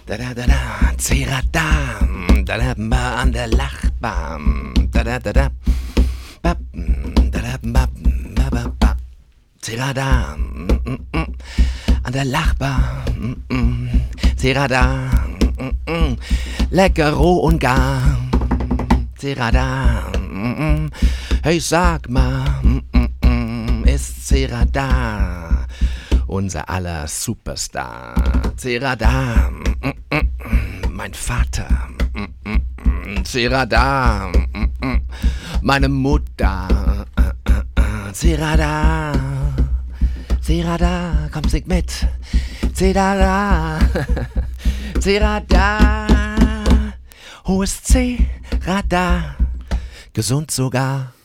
Da da da da, Zeradam, da da ba an der Lachbahn, da da da da, bap, da da bap, ba ba ba, Zeradam, an der Lachbahn, Zeradam, lecker roh und gar, Zeradam, hey sag mal, ist Zeradam unser aller Superstar, Zeradam, mein Vater, Zeradam, meine Mutter, Zeradam, Zerada, komm sing mit, Zerada, Zerada, hohes Zerada, gesund sogar.